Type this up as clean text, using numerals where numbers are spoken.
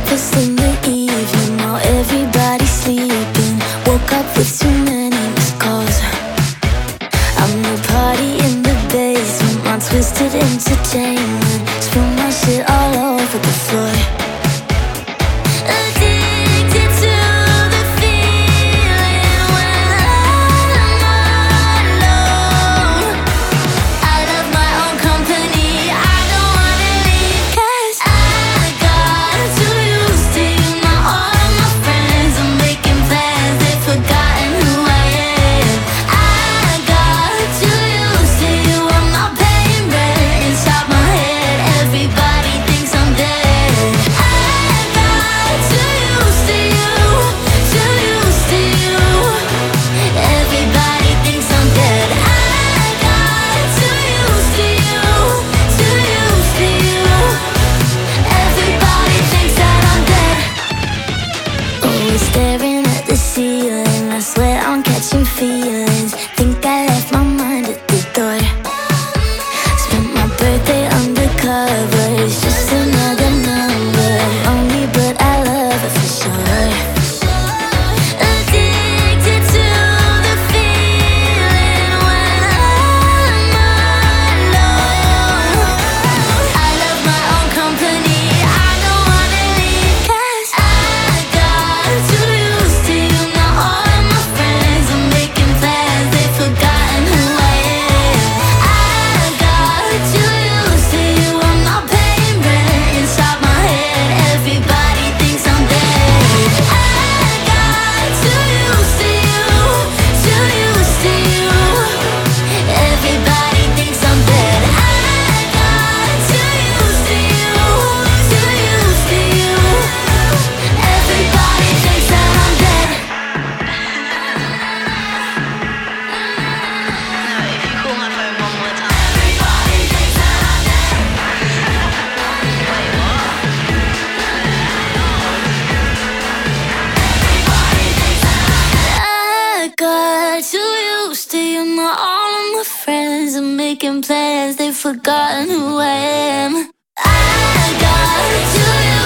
breakfast in the evening while everybody's sleeping. Woke up with too many missed calls. I'm the party in the basement, my twisted entertainment. Spill my shit all over the floor. Addicted to the feeling when I'm alone. I love my own company, I don't wanna leave. 'Cause I got too used to you. Now all of my friends are making plans, they've forgotten who I am. I got too used to you. I'm not paying rent inside my head. Everybody thinks I'm dead. I got too used to you, too used to you. Everybody thinks I'm dead. I got too used to you, too used to you. Everybody thinks that I'm dead. Always staring at the ceiling, I swear I'm catching feelings. Think I left my mind at the door. Spent my birthday undercover, it's just another number on me, but I love it for sure. Addicted to the feeling when I'm alone. I love my own company, I don't wanna leave. 'Cause I got too used to you. Now all of my friends are making plans, they've forgotten who I am. I got too used to you. I'm not paying rent inside my head. Everybody thinks I'm dead. I got too used to you, too used to you. Everybody thinks I'm dead. I got too used to you, too used to you. Everybody thinks that I'm dead. If you call my phone one more time. Everybody thinks that I'm dead. Wait, what? I got too used to you. Now all of my friends are making plans, they've forgotten who I am. I got too used